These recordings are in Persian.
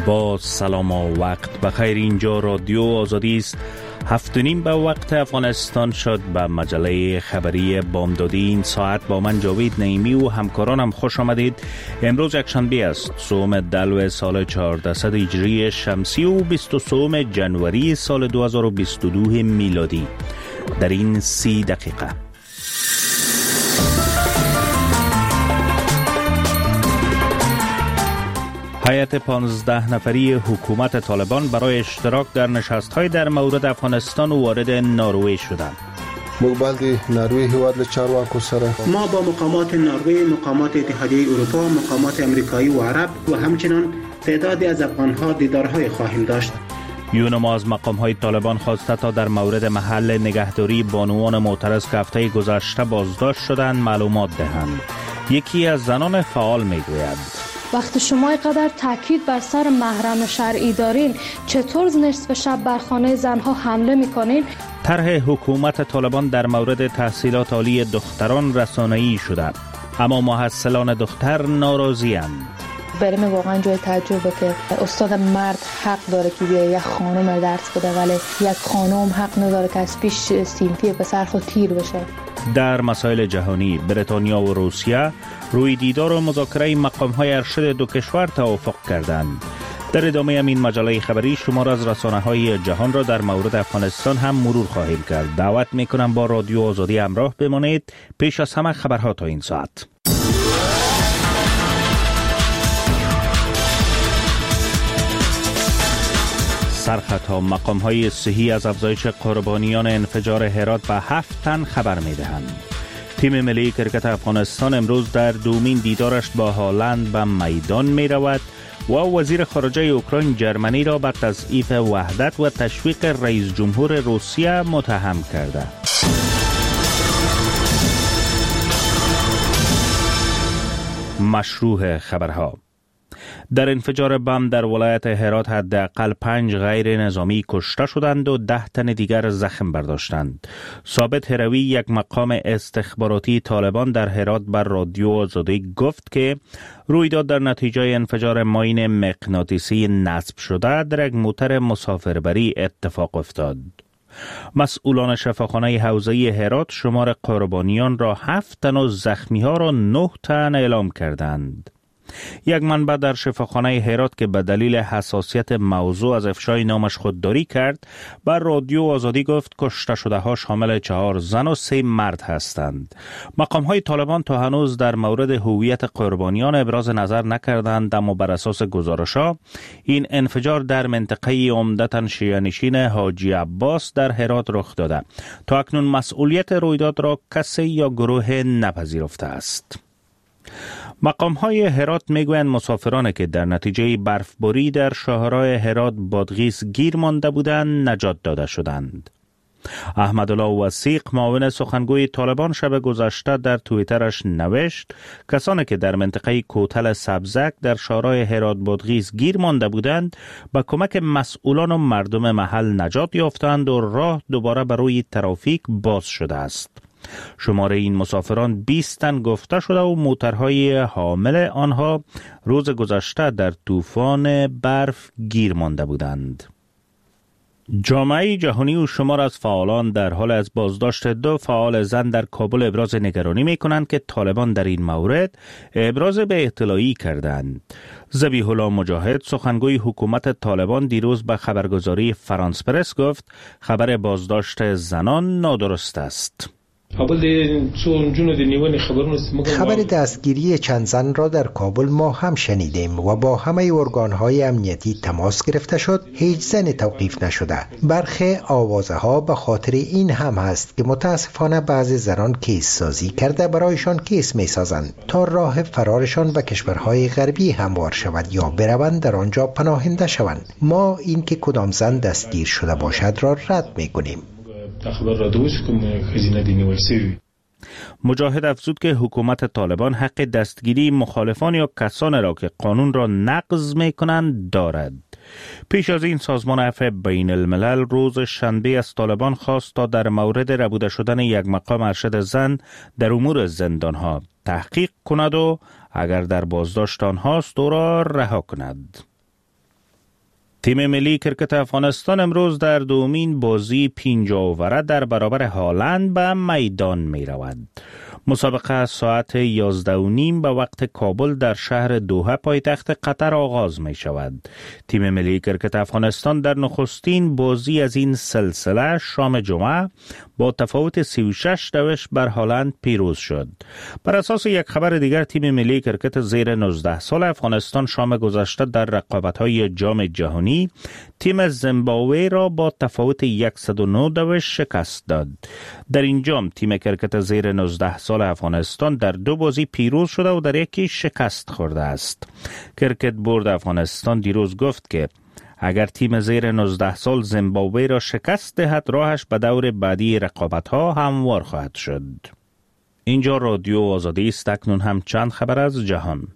با سلام و وقت بخیر. اینجا رادیو آزادی است. 7:30 به وقت افغانستان شد. به مجله خبری بامدادی این ساعت با من جاوید نعیمی و همکارانم خوش آمدید. امروز یکشنبه است، سوم دلو سال 1400 هجری شمسی و 23 جنوری سال 2022 میلادی. در این 30 دقیقه هیئت 15 نفری حکومت طالبان برای اشتراک در نشست‌های در مورد افغانستان وارد نروژ شدند. مقبل نروژ هیواد چارواکو سره ما با مقامات نروژ، مقامات اتحادیه اروپا، مقامات امریکایی و عرب و همچنان تعدادی از افغان‌ها دیدارهای خواهیم داشت. یونما از مقام‌های طالبان خواسته تا در مورد محل نگهداری بانوان معترض که هفته گذشته بازداشت شدند معلومات دهند. یکی از زنان فعال میگوید وقتی شما اینقدر تاکید بر سر محرم شرعی دارین، چطور نصف شب بر خانه زنها حمله میکنین؟ طرح حکومت طالبان در مورد تحصیلات عالی دختران رسانه‌ای شده، اما محصلان دختر ناراضی‌اند. برای من واقعا جای تعجبه که استاد مرد حق داره که یک خانم درس بده، ولی یک خانم حق نداره که از پیش سینفی پسر خود تیر بشه. در مسائل جهانی، بریتانیا و روسیه روی دیدار و مذاکره مقام‌های ارشد دو کشور توافق کردند. در ادامه این مجله خبری شمار از رسانه‌های جهان را در مورد افغانستان هم مرور خواهیم کرد. دعوت می‌کنم با رادیو آزادی همراه بمانید. پیش از همه خبرها تا این ساعت. سرخطها مقام‌های صحی از افزایش قربانیان انفجار هرات به 7 تن خبر می‌دهند. تیم ملی کرکت افغانستان امروز در دومین دیدارش با هالند به میدان می‌رود و وزیر خارجه اوکراین جرمنی را به تضعیف وحدت و تشویق رئیس جمهور روسیه متهم کرده. مشروع خبرها. در انفجار بم در ولایت هرات حداقل 5 غیر نظامی کشته شدند و 10 تن دیگر زخم برداشتند. ثابت هروی، یک مقام استخباراتی طالبان در هرات بر رادیو آزادی گفت که رویداد در نتیجه انفجار ماین مغناطیسی نصب شده در یک موتر مسافربری اتفاق افتاد. مسئولان شفاخانه حوزه هرات شمار قربانیان را 7 تن و زخمی ها را 9 تن اعلام کردند. یک منبع در شفاخانه هرات که به دلیل حساسیت موضوع از افشای نامش خودداری کرد بر رادیو آزادی گفت کشته شده ها شامل 4 زن و 3 مرد هستند. مقام های طالبان تا هنوز در مورد هویت قربانیان ابراز نظر نکردند، اما بر اساس گزارش‌ها این انفجار در منطقه عمدتاً شیعه نشین حاجی عباس در هرات رخ داده. تا اکنون مسئولیت رویداد را کسی یا گروه نپذیرفته است. مقام‌های هرات میگویند مسافرانی که در نتیجه برفباری در شاهراه هرات بادغیس گیر مانده بودند نجات داده شدند. احمدالله وثیق معاون سخنگوی طالبان شب گذشته در توییترش نوشت کسانی که در منطقه کوتل سبزک در شاهراه هرات بادغیس گیر مانده بودند با کمک مسئولان و مردم محل نجات یافتند و راه دوباره بر روی ترافیک باز شده است. شماره این مسافران 20 تن گفته شده و موترهای حامل آنها روز گذشته در طوفان برف گیر مانده بودند. جامعه جهانی و شمار از فعالان در حال از بازداشت 2 فعال زن در کابل ابراز نگرانی می کنند که طالبان در این مورد ابراز به اطلاعی کردند. ذبیح الله مجاهد سخنگوی حکومت طالبان دیروز به خبرگزاری فرانس پرس گفت خبر بازداشت زنان نادرست است. خبر دستگیری چند زن را در کابل ما هم شنیدیم و با همه ارگان‌های امنیتی تماس گرفته شد. هیچ زن توقیف نشده. برخی آوازه ها به خاطر این هم هست که متاسفانه بعضی زنان کیس سازی کرده برایشان کیس می سازند تا راه فرارشان به کشورهای غربی هموار شود یا بروند در آنجا پناهنده شوند. ما این که کدام زن دستگیر شده باشد را رد می کنیم. مجاهد افزود که حکومت طالبان حق دستگیری مخالفان یا کسانی را که قانون را نقض می کنند دارد. پیش از این سازمان عفو بین الملل روز شنبه از طالبان خواست تا در مورد ربوده شدن یک مقام ارشد زن در امور زندانها تحقیق کند و اگر در بازداشت آنهاست او را رها کند. تیم ملی کرکت افغانستان امروز در دومین بازی 5 اووره در برابر هالند به میدان می رود. مسابقه ساعت 11:30 به وقت کابل در شهر دوحه پایتخت قطر آغاز می شود. تیم ملی کرکت افغانستان در نخستین بازی از این سلسله شام جمعه با تفاوت 36 بر هالند پیروز شد. بر اساس یک خبر دیگر تیم ملی کرکت زیر 19 سال افغانستان شام گذشته در رقابت‌های جام جهانی تیم زیمبابوه را با تفاوت 109 شکست داد. در این جام تیم کرکت زیر 19 سال افغانستان در 2 بازی پیروز شده و در یکی شکست خورده است. کرکت بورد افغانستان دیروز گفت که اگر تیم زیر 19 سال زیمبابوه را شکست دهد راهش به دور بعدی رقابت‌ها هموار خواهد شد. اینجا رادیو آزادی است. اکنون هم چند خبر از جهان.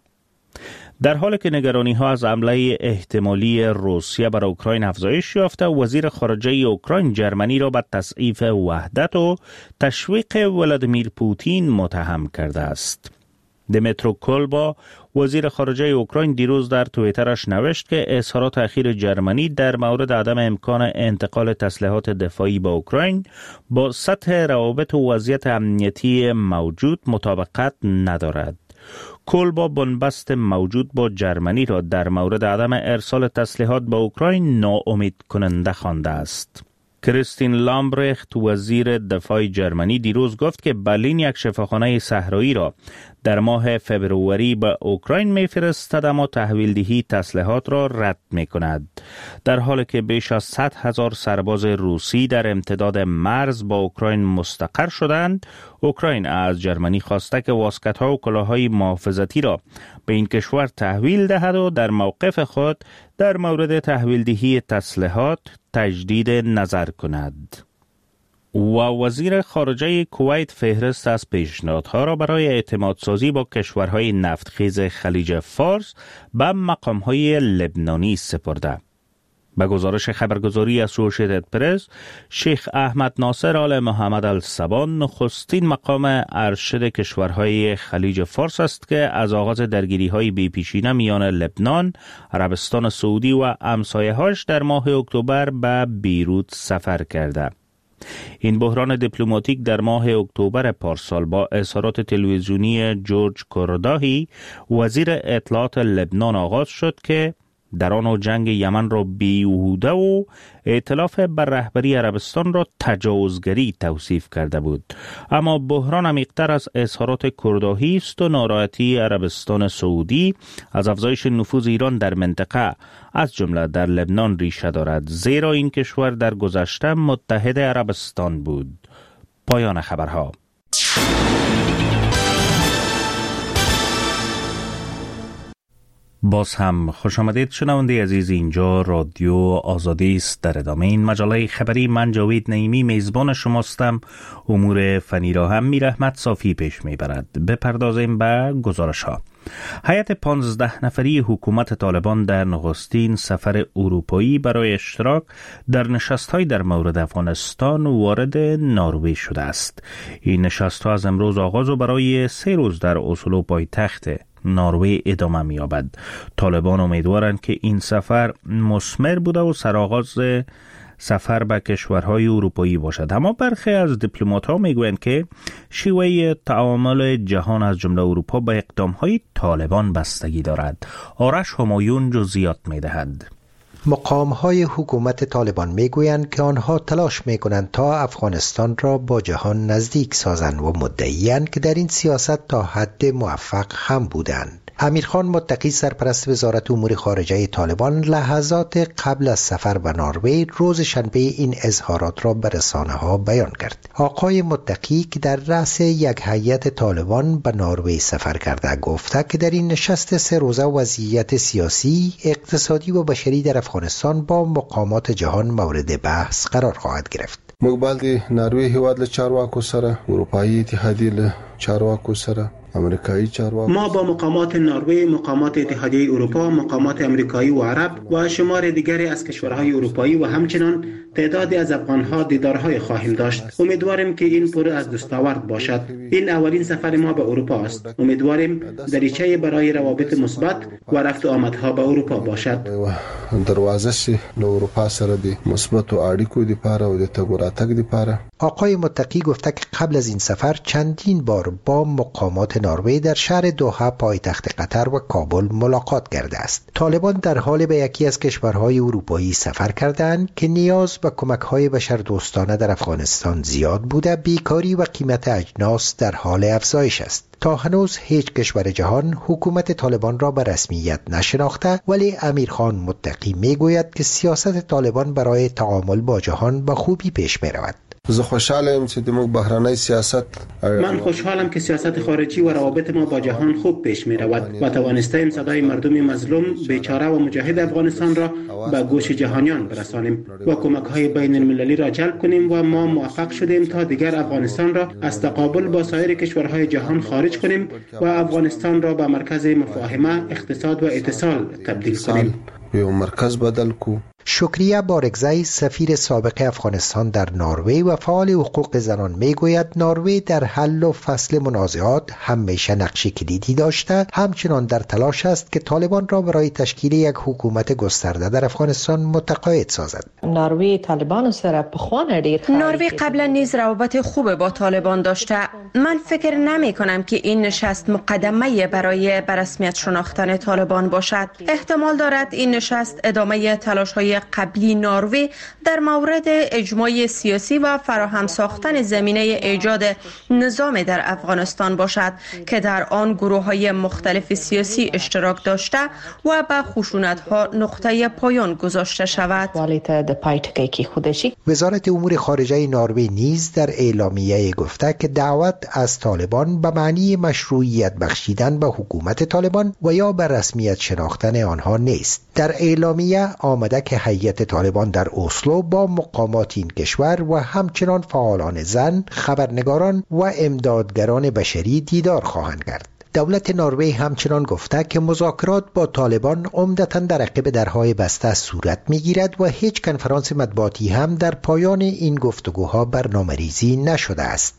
در حالی که نگرانی‌ها از حمله احتمالی روسیه بر اوکراین افزایش یافته، وزیر خارجه اوکراین جرمنی را به تضعیف وحدت و تشویق ولادیمیر پوتین متهم کرده است. دمیترو کولبا وزیر خارجه اوکراین دیروز در توییترش نوشت که اظهارات اخیر جرمنی در مورد عدم امکان انتقال تسلیحات دفاعی به اوکراین با سطح روابط و وضعیت امنیتی موجود مطابقت ندارد. کولبا بنبست موجود با جرمنی را در مورد عدم ارسال تسلیحات به اوکراین ناامید کننده خوانده است. کریستین لامبرخت وزیر دفاع جرمنی دیروز گفت که برلین یک شفاخانه صحرایی را در ماه فبروری به اوکراین می‌فرستد اما تحویل دهی تسلیحات را رد می‌کند. در حالی که بیش از 100,000 سرباز روسی در امتداد مرز با اوکراین مستقر شدند، اوکراین از جرمنی خواسته که واسکت‌ها و کلاه‌های محافظتی را به این کشور تحویل دهد و در موقف خود در مورد تحویل دهی تسلیحات تجدید نظر کند. و وزیر خارجه کویت فهرست از پیشنهادها را برای اعتمادسازی با کشورهای نفتخیز خلیج فارس به مقامهای لبنانی سپرده. به گزارش خبرگزاری اسوشییتد پرس، شیخ احمد ناصر آل محمد السبان نخستین مقام ارشد کشورهای خلیج فارس است که از آغاز درگیری‌های بی‌پیشینه میان لبنان، عربستان سعودی و همسایه‌هاش در ماه اکتبر به بیروت سفر کرده. این بحران دیپلماتیک در ماه اکتبر پارسال با اظهارات تلویزیونی جورج کورداهی وزیر اطلاعات لبنان آغاز شد که در آن جنگ یمن را بیهوده و ائتلاف بر رهبری عربستان را تجاوزگری توصیف کرده بود. اما بحران عمیق‌تر از اظهارات کورداهی است و ناراحتی عربستان سعودی از افزایش نفوذ ایران در منطقه از جمله در لبنان ریشه دارد، زیرا این کشور در گذشته متحد عربستان بود. پایان خبرها. باز هم خوش آمدید شنونده عزیز. اینجا رادیو آزادی است. در ادامه این مجله خبری من جاوید نعیمی میزبان شماستم. امور فنی را هم میر احمد صافی پیش میبرد. بپردازیم به گزارش ها. هیئت 15 نفری حکومت طالبان در نخستین سفر اروپایی برای اشتراک در نشست‌های در مورد افغانستان وارد نروژ شده است. این نشست‌ها از امروز آغاز و برای 3 روز در اسلو پایتخت نروژ ادامه می‌یابد. طالبان امیدوارند که این سفر مثمر بوده و سرآغاز سفر به کشورهای اروپایی باشد. اما برخی از دیپلمات‌ها میگویند که شیوه تعامل جهان از جمله اروپا به اقدام‌های طالبان بستگی دارد. آرش همایون جزئیات می‌دهد. مقام‌های حکومت طالبان میگویند که آنها تلاش میکنند تا افغانستان را با جهان نزدیک سازند و مدعی‌اند که در این سیاست تا حد موفق هم بودند. امیرخان متقی سرپرست وزارت امور خارجه طالبان لحظات قبل از سفر به نروژ روز شنبه این اظهارات را به رسانه‌ها بیان کرد. آقای متقی که در رأس یک هیئت طالبان به نروژ سفر کرده گفته که در این نشست 3 روزه وضعیت سیاسی، اقتصادی و بشری در افغانستان با مقامات جهان مورد بحث قرار خواهد گرفت. موږ باید نروژ هیواد له چارواکو سره، اروپایي اتحادیه له چارواکو سره امریکایی چارواکو. ما با مقامات نروژ، مقامات اتحادیه اروپا، مقامات امریکایی و عرب و شمار دیگری از کشورهای اروپایی و همچنان تعدادی از افغانها دیدارهای خواهیم داشت. امیدواریم که این پر از دستاورد باشد. این اولین سفر ما به اروپا است. امیدواریم دریچه برای روابط مثبت و رفت و آمدها به اروپا باشد. دروازه سی له اروپا سره دی مثبت اړیکو دی پاره او د تګ راتګ دی پاره. آقای متقی گفته که قبل از این سفر چندین بار با مقامات نروژ در شهر دوحه پایتخت قطر و کابل ملاقات کرده است. طالبان در حال به یکی از کشورهای اروپایی سفر کردند که نیاز به کمک‌های بشردوستانه در افغانستان زیاد بوده، بیکاری و قیمت اجناس در حال افزایش است. تا هنوز هیچ کشور جهان حکومت طالبان را به رسمیت نشناخته، ولی امیرخان متقی میگوید که سیاست طالبان برای تعامل با جهان به خوبی پیش می‌رود. زه خوشحالم چې د موږ بهرنی سیاست من خوشحالم که سیاست خارجی و روابط ما با جهان خوب پیش می رود و توانستیم صدای مردم مظلوم، بیچاره و مجاهد افغانستان را به گوش جهانیان برسانیم و کمک های بین المللی را جلب کنیم و ما موفق شدیم تا دیگر افغانستان را از تقابل با سایر کشورهای جهان خارج کنیم و افغانستان را به مرکز مفاهمه، اقتصاد و اتصال تبدیل کنیم. به مرکز بدل کو. شکریه بارگزی سفیر سابق افغانستان در نروژ و فعال حقوق زنان میگوید نروژ در حل و فصل منازعات همیشه نقش کلیدی داشته، همچنان در تلاش است که طالبان را برای تشکیل یک حکومت گسترده در افغانستان متقاعد سازد. نروژ طالبان سره پخوانه دیر نروژ قبلا نیز روابط خوب با طالبان داشته. من فکر نمی کنم که این نشست مقدمه برای به رسمیت شناختن طالبان باشد. احتمال دارد این نشست ادامه تلاش های قبلی نروژ در مورد اجماع سیاسی و فراهم ساختن زمینه ایجاد نظام در افغانستان باشد که در آن گروه‌های مختلف سیاسی اشتراک داشته و به خشونت‌ها نقطه پایان گذاشته شود. وزارت امور خارجه نروژ نیز در اعلامیه گفته که دعوت از طالبان به معنی مشروعیت بخشیدن به حکومت طالبان و یا به رسمیت شناختن آنها نیست. در اعلامیه آمده که هیئت طالبان در اسلو با مقامات این کشور و همچنان فعالان زن، خبرنگاران و امدادگران بشری دیدار خواهند کرد. دولت نروژ همچنان گفته که مذاکرات با طالبان عمدتاً در عقب درهای بسته صورت می‌گیرد و هیچ کنفرانس مطبوعاتی هم در پایان این گفتگوها برنامه‌ریزی نشده است.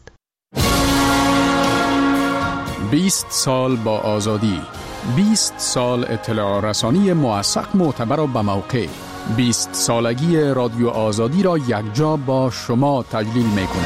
20 سال با آزادی، 20 سال اطلاع رسانی موثق، معتبر و به موقع. 20 سالگی رادیو آزادی را یکجا با شما تجلیل می‌کنه.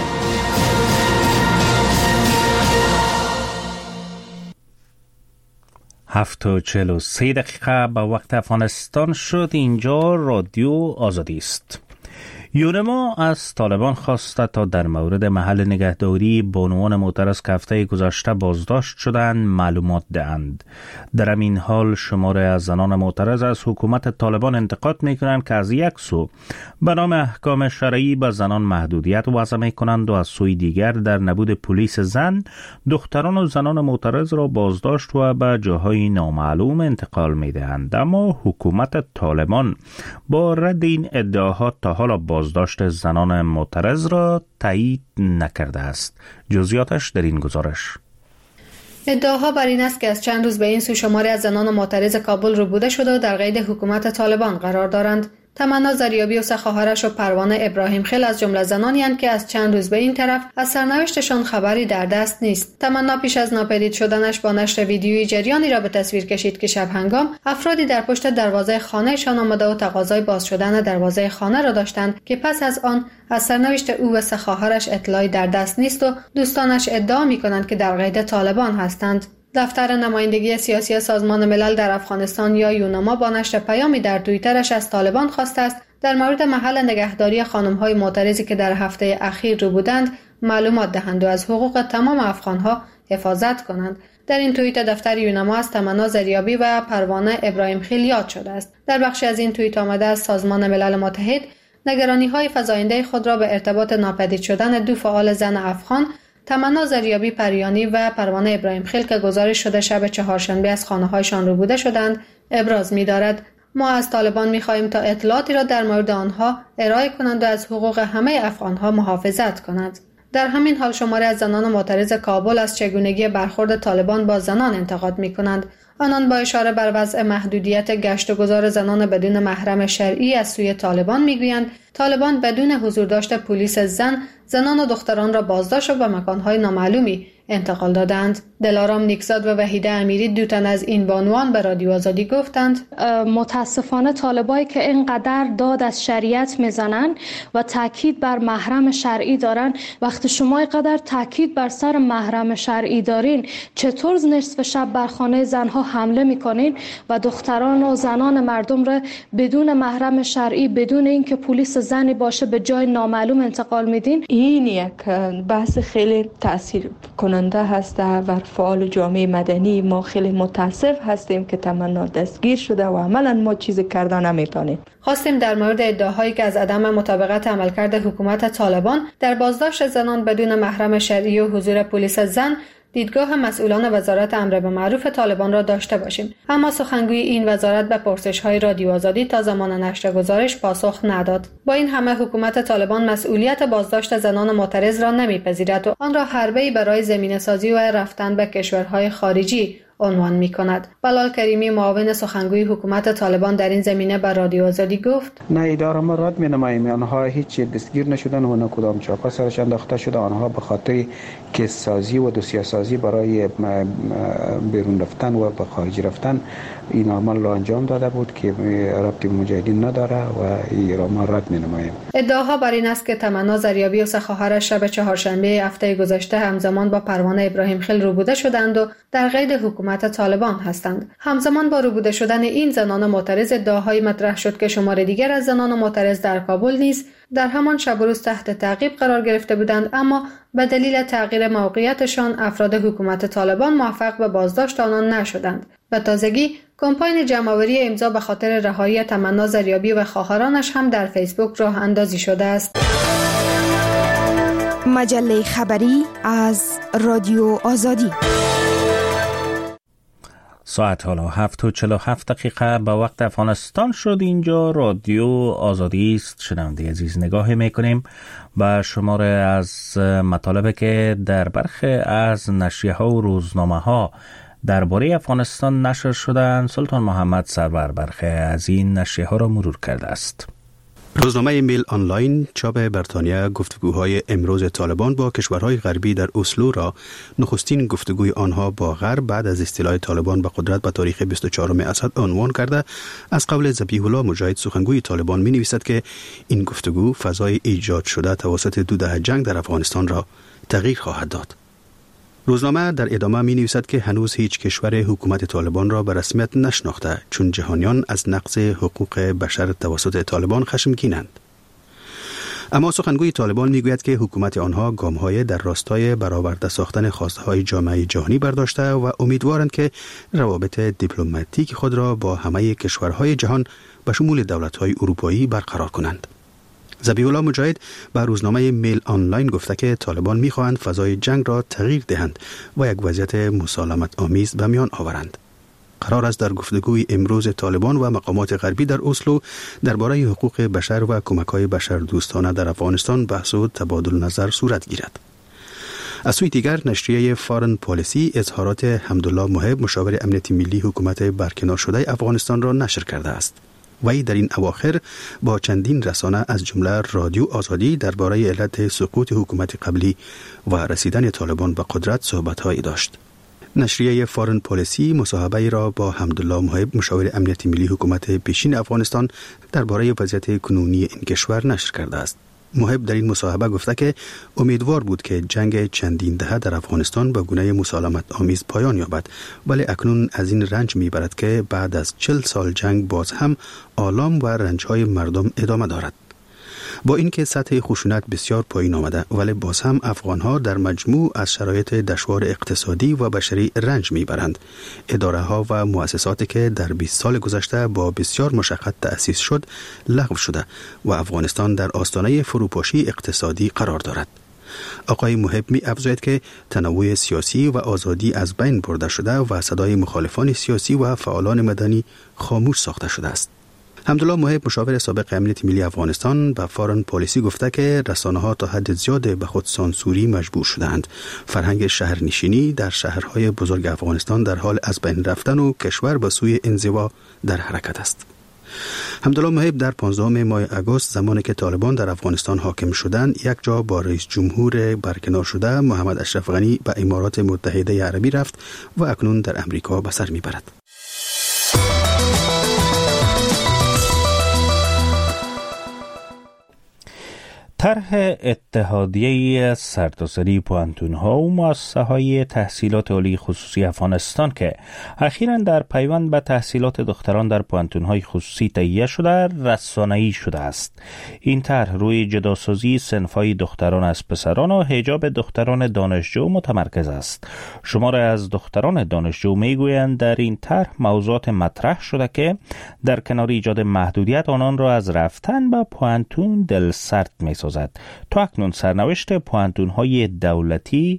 7:43 به وقت افغانستان شد. اینجا رادیو آزادی است. یونما از طالبان خواسته تا در مورد محل نگهداری بانوان معترض که هفته گذشته بازداشت شدند معلومات دهند. در همین حال شماره از زنان معترض از حکومت طالبان انتقاد میکنند که از یک سو به نام احکام شرعی به زنان محدودیت وضع میکنند و از سوی دیگر در نبود پلیس زن دختران و زنان معترض را بازداشت و به جاهای نامعلوم انتقال میدهند. اما حکومت طالبان با رد این ادعاها تا حالا بازداشت زنان معترض را تایید نکرده است. جزئیاتش در این گزارش. ادعاها بر این است که از چند روز به این سو شماری از زنان معترض کابل ربوده شده و در قید حکومت طالبان قرار دارند. تمنا زریابی و سه خواهرش و پروانه ابراهیم خیل از جمله زنانی اند که از چند روز به این طرف از سرنوشتشان خبری در دست نیست. تمنا پیش از ناپدید شدنش با نشر ویدیویی جریانی را به تصویر کشید که شب هنگام افرادی در پشت دروازه خانهشان آمده و تقاضای باز شدن دروازه خانه را داشتند که پس از آن از سرنوشت او و سه خواهرش اطلاعی در دست نیست و دوستانش ادعا می‌کنند که در قید طالبان هستند. دفتر نمایندگی سیاسی سازمان ملل در افغانستان یا یونما با نشر پیامی در توییترش از طالبان خواسته است در مورد محل نگهداری خانم‌های معترضی که در هفته اخیر رو بودند معلومات دهند و از حقوق تمام افغان‌ها حفاظت کنند. در این توییت دفتر یونما از تمنا زریابی و پروانه ابراهیم خیل یاد شده است. در بخشی از این توییت آمده از سازمان ملل متحد نگرانی‌های فزاینده خود را به ارتباط ناپدید شدن دو فعال زن افغان تمنا زریابی پریانی و پروانه ابراهیم خیل که گزارش شده شب چهارشنبه از خانه‌هایشان ربوده شدند ابراز می‌دارد. ما از طالبان می‌خواهیم تا اطلاعاتی را در مورد آنها ارائه کنند و از حقوق همه افغان‌ها محافظت کنند. در همین حال شماری از زنان معترض کابل از چگونگی برخورد طالبان با زنان انتقاد می‌کنند. آنان با اشاره بر وضع محدودیت گشت و گذار زنان بدون محرم شرعی از سوی طالبان میگویند طالبان بدون حضور داشت پلیس زنان و دختران را بازداشت و به مکان‌های نامعلومی انتقال دادند. دلارام نیکزاد و وحیده امیری دو تن از این بانوان به رادیو آزادی گفتند متاسفانه طالبایی که اینقدر داد از شریعت میزنن و تاکید بر محرم شرعی دارن، وقتی شما اینقدر تاکید بر سر محرم شرعی دارین، چطور نصف شب بر خانه زنها حمله میکنین و دختران و زنان مردم را بدون محرم شرعی، بدون اینکه پلیس زنی باشه، به جای نامعلوم انتقال میدین؟ این یک بحث خیلی تاثیر کننده هست و فعال جامعه مدنی ما خیلی متاسف هستیم که تمنا دستگیر شده و عملا ما چیزی کردن نمیتونیم. خواستیم در مورد ادعاهایی که از عدم مطابقت عملکرد حکومت طالبان در بازداشت زنان بدون محرم شرعی و حضور پلیس زن دیدگاه مسئولان وزارت امر به معروف طالبان را داشته باشیم، اما سخنگوی این وزارت به پرسش‌های رادیو آزادی تا زمان نشر گزارش پاسخ نداد. با این همه حکومت طالبان مسئولیت بازداشت زنان معترض را نمیپذیرد و آن را حربه‌ای برای زمینه‌سازی و رفتن به کشورهای خارجی عنوان می‌کند. بلال کریمی معاون سخنگوی حکومت طالبان در این زمینه به رادیو آزادی گفت: نه، اداره ما رد می‌نماییم. آنها هیچ دستگیر نشدن و نه کدام چاپا سرش انداخته شده. آنها به خاطر کیس سازی و دوسیه سازی برای بیرون رفتن و به خارج رفتن این عمل را انجام داده بود که ربطی به مجاهدین نداره و این را ما رد می‌نماییم. ادعاها بر این است که تمنا زریابی و سه خواهرش شب چهارشنبه هفته گذشته همزمان با پروانه ابراهیم خیل روبوده شدند و در قید حکومت طالبان هستند. همزمان با روبوده شدن این زنان معترض ادعاهایی مطرح شد که شمار دیگر از زنان معترض در کابل نیز در همان شب و روز تحت تعقیب قرار گرفته بودند، اما به دلیل تغییر موقعیتشان افراد حکومت طالبان موفق به بازداشت آنان نشدند. به تازگی کمپاین جمع‌آوری امضا به خاطر رهایی تمنا زریابی و خواهرانش هم در فیسبوک راه اندازی شده است. مجله خبری از رادیو آزادی. ساعت حالا 7:47 به وقت افغانستان شد. اینجا رادیو آزادی است. شنونده عزیز، نگاه میکنیم و شماره از مطالبی که در برخی از نشریه ها و روزنامه ها درباره افغانستان نشر شدند سلطان محمد سرور برخی از این نشریه ها را مرور کرده است. روزنامه میل آنلاین چاپ بریتانیا گفتگوهای امروز طالبان با کشورهای غربی در اسلو را نخستین گفتگوی آنها با غرب بعد از استیلای طالبان به قدرت به تاریخ 24 اسد عنوان کرده. از قول ذبیح الله مجاهد سخنگوی طالبان می نویسد که این گفتگو فضای ایجاد شده توسط دو دهه جنگ در افغانستان را تغییر خواهد داد. روزنامه در ادامه می نویسد که هنوز هیچ کشور حکومت طالبان را به رسمیت نشناخته، چون جهانیان از نقض حقوق بشر توسط طالبان خشمگینند. اما سخنگوی طالبان می گوید که حکومت آنها گام‌های در راستای برآورده ساختن خواسته‌های جامعه جهانی برداشته و امیدوارند که روابط دیپلماتیک خود را با همه کشورهای جهان به شمول دولت‌های اروپایی برقرار کنند. ذبیح الله مجاهد به روزنامه میل آنلاین گفته که طالبان می‌خواهند فضای جنگ را تغییر دهند و یک وضعیت مسالمت آمیز به میان آورند. قرار است در گفتگوی امروز طالبان و مقامات غربی در اسلو درباره حقوق بشر و کمک‌های بشردوستانه در افغانستان بحث و تبادل نظر صورت گیرد. از سوی دیگر نشریه فارن پالیسی اظهارات حمدالله محب مشاور امنیت ملی حکومت برکنار شده افغانستان را نشر کرده است. وی در این اواخر با چندین رسانه از جمله رادیو آزادی درباره علت سقوط حکومت قبلی و رسیدن طالبان به قدرت صحبت‌هایی داشت. نشریه فارن پالیسی مصاحبه‌ای را با حمدالله محب مشاور امنیت ملی حکومت پیشین افغانستان درباره وضعیت کنونی این کشور نشر کرده است. محب در این مصاحبه گفته که امیدوار بود که جنگ چندین دهه در افغانستان به گونه مسالمت آمیز پایان یابد، ولی اکنون از این رنج میبرد که بعد از 40 سال جنگ باز هم آلام و رنج‌های مردم ادامه دارد. با اینکه سطح خشونت بسیار پایین آمده، ولی باز هم افغان‌ها در مجموع از شرایط دشوار اقتصادی و بشری رنج میبرند. اداره‌ها و مؤسساتی که در 20 سال گذشته با بسیار مشقت تأسیس شد لغو شده و افغانستان در آستانه فروپاشی اقتصادی قرار دارد. آقای محب می افزاید که تنوع سیاسی و آزادی از بین برده شده و صدای مخالفان سیاسی و فعالان مدنی خاموش ساخته شده است. حمدالله محب مشاور سابق امنیت ملی افغانستان به فارن پالیسی گفته که رسانه‌ها تا حد زیاد به خود سانسوری مجبور شدند. فرهنگ شهرنشینی در شهرهای بزرگ افغانستان در حال از بین رفتن و کشور به سوی انزوا در حرکت است. حمدالله محب در 15 ماه اگست زمانی که طالبان در افغانستان حاکم شدند یک جا با رئیس جمهور برکنار شده محمد اشرف غنی به امارات متحده عربی رفت و اکنون در امریکا به سر میبرد. طرح اتحادیه سرتاسری پوهنتون‌ها و مؤسسه‌های تحصیلات عالی خصوصی افغانستان که اخیراً در پیوند به تحصیلات دختران در پوهنتون‌های خصوصی تهیه شده رسانه‌ای شده است. این طرح روی جداسازی صنف‌های دختران از پسران و حجاب دختران دانشجو متمرکز است. شماری از دختران دانشجو میگویند در این طرح موضوعات مطرح شده که در کنار ایجاد محدودیت آنان را از رفتن به پوهنتون دلسرد می‌سازد. تا اکنون سرنوشت پوهنتون‌های دولتی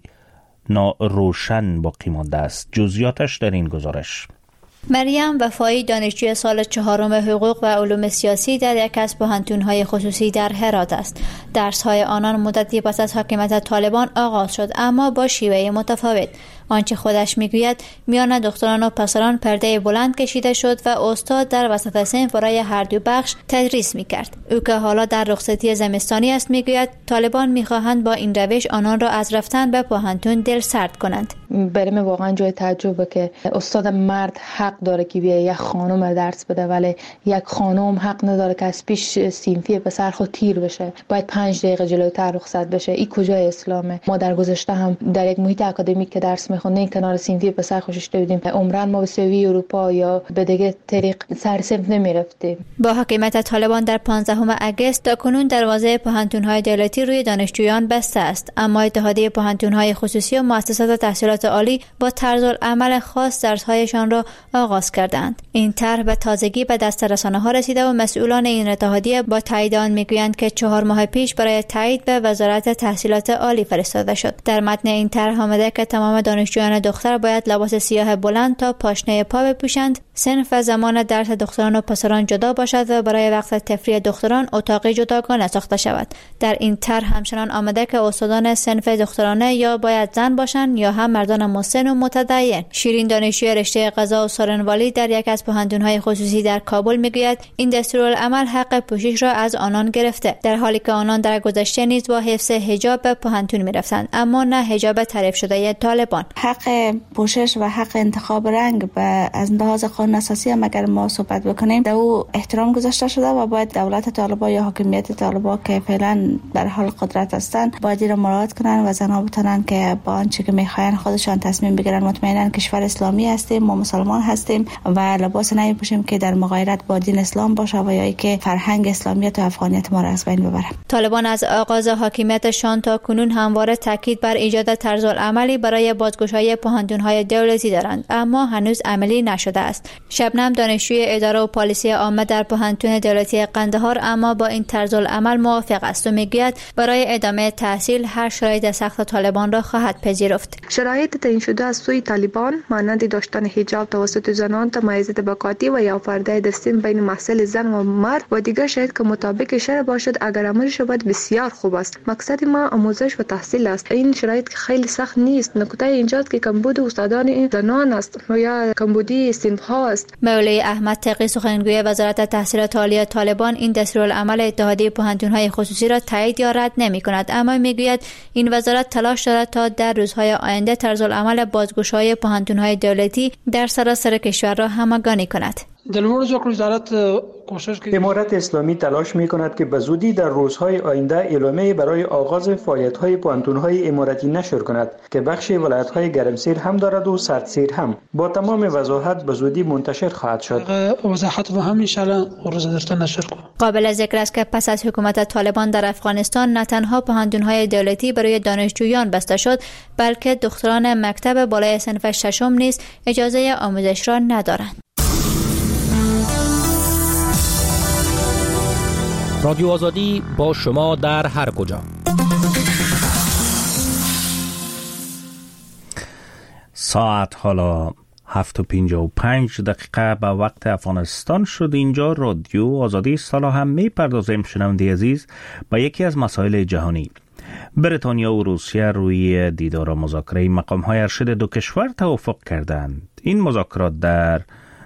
ناروشن باقی مانده است. جزئیاتش در این گزارش. مریم وفایی دانشجوی سال 4 حقوق و علوم سیاسی در یک از پوهنتون‌های خصوصی در هرات است. درس‌های آنان مدتی پس از حاکمیت طالبان آغاز شد، اما با شیوه متفاوت. آنچه خودش میگوید میان دختران و پسران پرده بلند کشیده شد و استاد در وسط صنف برای هر دو بخش تدریس میکرد. او که حالا در رخصتی زمستانی است میگوید طالبان میخواهند با این روش آنان را از رفتن به پوهنتون دلسرد کنند. برای من واقعا جای تعجبه که استاد مرد حق داره که بیای یک خانم درس بده، ولی یک خانم حق نداره که از پیش صنفی پسر خود تیر بشه. باید 5 دقیقه جلوتر رخصت بشه. این کجای اسلامه؟ ما در گذشته هم در یک محیط اکادمیک که درس میخوندیم کنار صنفی پسر خوشش بودیم. عمرن ما به سوی اروپا یا به دیگه طریق سر صنف نمیرفتیم. با حاکمیت طالبان در 15 اگست تاکنون دروازه پوهنتون‌های دولتی روی دانشجویان بسته است، اما اتحادیه پوهنتون‌های خصوصی و مؤسسات تحصیلات عالی با طرزالعمل خاص درس‌هایشان را آغاز کردند. این طرح به تازگی به دست رسانه‌ها رسیده و مسئولان این اتحادیه با تایید آن میگویند که 4 ماه پیش برای تایید به وزارت تحصیلات عالی فرستاده شد. در متن این طرح آمده که تمام دانشجویان دختر باید لباس سیاه بلند تا پاشنه پا بپوشند، صنف و زمان درس دختران و پسران جدا باشد و برای وقت تفریح دختران اتاقی جداگانه ساخته شود. در این طرح همچنان آمده که استادان صنف دخترانه یا باید زن باشند یا هم مردان مسن و متدین. شیرین دانشجوی رشته قضا و سارنوالی در یک از پوهنتون‌های خصوصی در کابل میگوید این دستورالعمل حق پوشش را از آنان گرفته، در حالی که آنان در گذشته نیز با حفظ حجاب به پوهنتون میرفتند، اما نه حجاب تعریف شده طالبان. حق پوشش و حق انتخاب رنگ از لحاظ قانون اساسی هم اگر ما صحبت بکنیم در او احترام گذاشته شده و باید دولت طالبان یا حاکمیت طالبان که فعلا در حال قدرت هستند باید این را مراعات کنن و زنها بتونن که با آنچه که میخواین خودشان تصمیم بگیرن. مطمئنا کشور اسلامی هستیم، ما مسلمان هستیم و لباس نمیپوشیم که در مغایرت با دین اسلام باشه و یا که فرهنگ اسلامیت و افغانیت ما را از بین ببره. طالبان از آغاز حاکمیتشان تا کنون همواره تاکید بر ایجاد طرزالعملی برای بازگشایی پوهنتون‌های دولتی دارند، اما هنوز عملی نشده است. شبنم دانشجوی اداره و پالیسی عامه در پوهنتون دولتی قندهار اما با این طرزالعمل موافق است و میگوید برای ادامه تحصیل هر شرایط سخت طالبان را خواهد پذیرفت. شرایط تعیین شده از سوی طالبان مانند داشتن حجاب توسط زنان، تمایز طبقاتی و یا پرده دستین بین محصل زن و مرد و دیگر شاید که مطابق شرع باشد اگر عمل شود بسیار خوب است. مقصد ما آموزش و تحصیل است. این شرایط خیلی سخت نیست. نکته اینجاست که کمبود استادان زنان است یا کمبودی صنف‌ها است. مولوی احمد تقی سخنگوی وزارت تحصیلات عالی طالبان این دستورالعمل اتحادیه پوهنتون‌های خصوصی را تایید یا رد نمی‌کند، اما میگوید این وزارت تلاش دارد تا در روزهای آینده طرزالعمل بازگشایی پوهنتون‌های دولتی در سراسر کشور را همگانی کند. امارت اسلامی تلاش می‌کند که به زودی در روزهای آینده اعلامیه برای آغاز فعالیت‌های پوهنتون‌های اماراتی نشر کند که بخش ولایت‌های گرمسیر هم دارد و سردسیر هم. با تمام وضاحت به زودی منتشر خواهد شد. وضاحت و هم ان شاءالله روز درتن نشر کنیم. قابل ذکر است که پس از حکومت طالبان در افغانستان نه تنها پوهنتون‌های دولتی برای دانشجویان بسته شد، بلکه دختران مکتب بالای صنف ششم نیز اجازه آموزش را ندارند. رادیو آزادی با شما در هر کجا. ساعت حالا 7:55 به وقت افغانستان شد. اینجا رادیو آزادی سالا هم می پردازیم شنونده عزیز به یکی از مسائل جهانی. بریتانیا و روسیه روی دیدار و مذاکره مقام‌های ارشد دو کشور توافق کردند. این مذاکرات در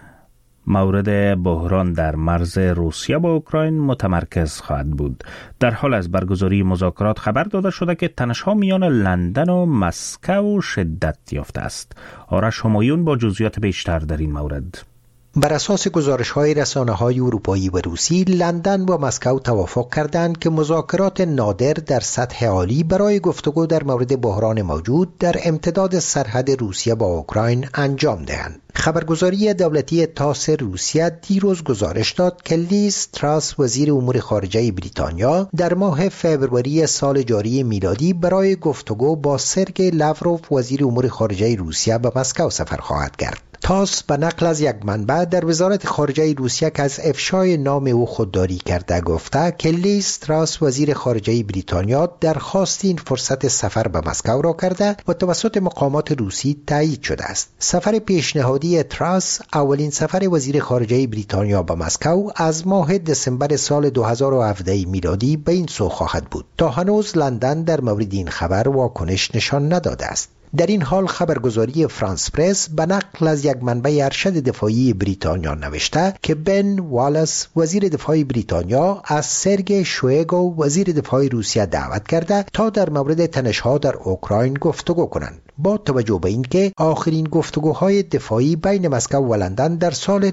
مورد بحران در مرز روسیه با اوکراین متمرکز خواهد بود. در حال از برگزاری مذاکرات خبر داده شده که تنش‌ها میان لندن و مسکو شدت یافته است. آرش همایون با جزئیات بیشتر در این مورد. بر اساس گزارش‌های رسانه‌های اروپایی و روسی، لندن و مسکو توافق کردند که مذاکرات نادر در سطح عالی برای گفتگو در مورد بحران موجود در امتداد سرحد روسیه با اوکراین انجام دهند. خبرگزاری دولتی تاس روسیه دیروز گزارش داد که لیز تراس وزیر امور خارجه بریتانیا در ماه فوریه سال جاری میلادی برای گفتگو با سرگئی لاوروف وزیر امور خارجه روسیه به مسکو سفر خواهد کرد. تاس به نقل از یک منبع در وزارت خارجه روسیه که از افشای نام او خودداری کرده گفته که لیز تراس وزیر خارجه بریتانیا درخواست این فرصت سفر به مسکو را کرده و توسط مقامات روسی تایید شده است. سفر پیشنهادی تراس اولین سفر وزیر خارجه بریتانیا به مسکو از ماه دسامبر سال 2017 میلادی به این سو خواهد بود. تا هنوز لندن در مورد این خبر واکنش نشان نداده است. در این حال خبرگزاری فرانس پرس به نقل از یک منبع ارشد دفاعی بریتانیا نوشته که بن والاس وزیر دفاع بریتانیا از سرگئی شویگو وزیر دفاع روسیه دعوت کرده تا در مورد تنش‌ها در اوکراین گفتگو کنند. با توجه به اینکه آخرین گفتگوهای دفاعی بین مسکو و لندن در سال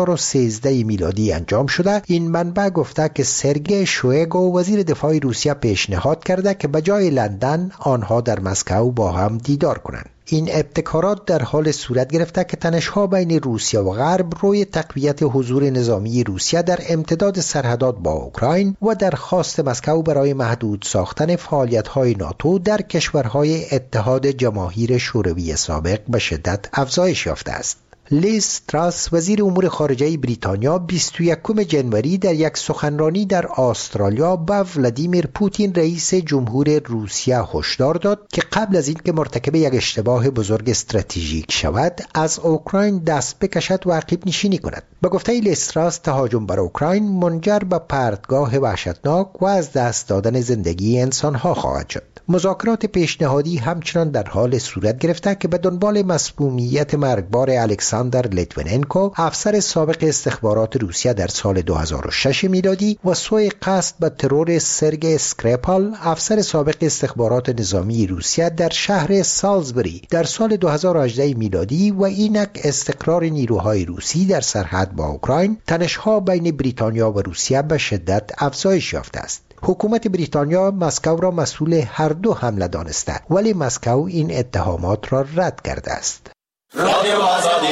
2013 میلادی انجام شده، این منبع گفته که سرگئی شویگو وزیر دفاع روسیه پیشنهاد کرده که به جای لندن آنها در مسکو با هم دیدار کنند. این ابتکارات در حال صورت گرفته که تنش‌ها بین روسیه و غرب روی تقویت حضور نظامی روسیه در امتداد سرحدات با اوکراین و درخواست مسکو برای محدود ساختن فعالیت‌های ناتو در کشورهای اتحاد جماهیر شوروی سابق به شدت افزایش یافته است. لیز تراس وزیر امور خارجه بریتانیا 21 جنوری در یک سخنرانی در استرالیا به ولادیمیر پوتین رئیس جمهور روسیه هشدار داد که قبل از اینکه مرتکب یک اشتباه بزرگ استراتژیک شود از اوکراین دست بکشد و عقب نشینی کند. به گفته لیز تراس تهاجم بر اوکراین منجر به پرتگاه وحشتناک و از دست دادن زندگی انسانها خواهد شد. مذاکرات پیشنهادی همچنان در حال صورت گرفته که به دنبال مسمومیت مرگبار الکساندر لیتویننکو افسر سابق استخبارات روسیه در سال 2006 میلادی و سوء قصد به ترور سرگئی اسکریپال افسر سابق استخبارات نظامی روسیه در شهر سالزبری در سال 2018 میلادی و اینک استقرار نیروهای روسی در سرحد با اوکراین، تنش‌ها بین بریتانیا و روسیه به شدت افزایش یافته است. حکومت بریتانیا مسکو را مسئول هر دو حمله دانسته، ولی مسکو این اتهامات را رد کرده است. رادیو آزادی.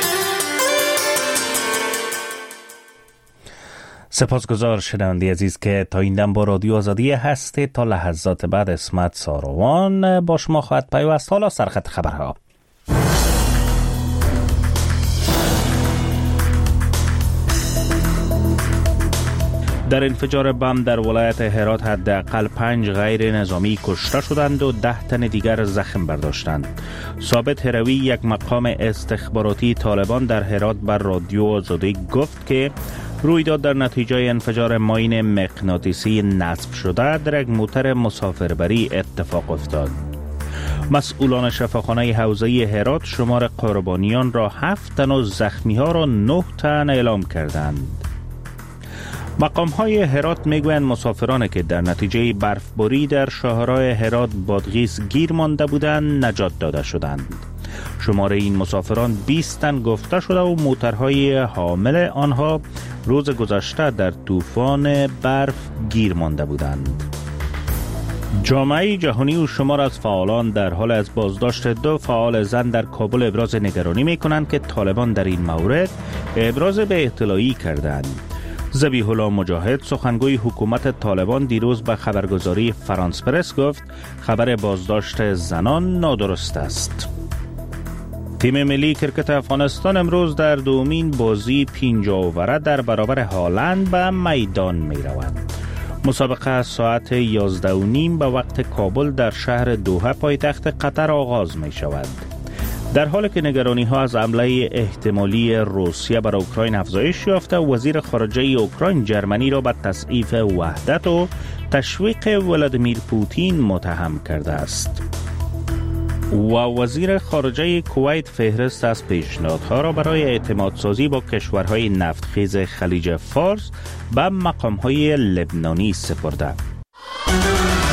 سپاسگزار شنونده عزیز که تا این دم با رادیو آزادی هستی. تا لحظات بعد اسمت ساروان با شما خواهد پیوست. حالا سرخط خبرها. در انفجار بم در ولایت هرات حداقل 5 غیر نظامی کشته شدند و 10 تن دیگر زخم برداشتند. ثابت هروی، یک مقام استخباراتی طالبان در هرات بر رادیو آزادی گفت که رویداد در نتیجه انفجار ماین مغناطیسی نصب شده در یک موتر مسافربری اتفاق افتاد. مسئولان شفاخانه حوزه هرات شمار قربانیان را 7 تن و زخمی ها را 9 تن اعلام کردند. مقام های هرات میگویند مسافرانی که در نتیجه برفباری در شاهراه هرات بادغیس گیر مانده بودند نجات داده شدند. شمار این مسافران 20 تن گفته شده و موترهای حامل آنها روز گذشته در طوفان برف گیر مانده بودند. جامعه جهانی و شمار از فعالان در حال از بازداشت 2 فعال زن در کابل ابراز نگرانی می کنند که طالبان در این مورد ابراز به اطلاعی کردند. ذبیح الله مجاهد سخنگوی حکومت طالبان دیروز به خبرگزاری فرانس پرس گفت خبر بازداشت زنان نادرست است. تیم ملی کرکت افغانستان امروز در دومین بازی 50 اووره در برابر هالند به میدان می رود. مسابقه ساعت 11:30 به وقت کابل در شهر دوحه پایتخت قطر آغاز می شود. در حالی که نگرانی ها از حمله احتمالی روسیه بر اوکراین افزایش یافته، وزیر خارجه اوکراین جرمنی را به تضعیف وحدت و تشویق ولادیمیر پوتین متهم کرده است. و وزیر خارجه کویت فهرست از پیشنهادها را برای اعتماد سازی با کشورهای نفتخیز خلیج فارس به مقامهای لبنانی سپرده.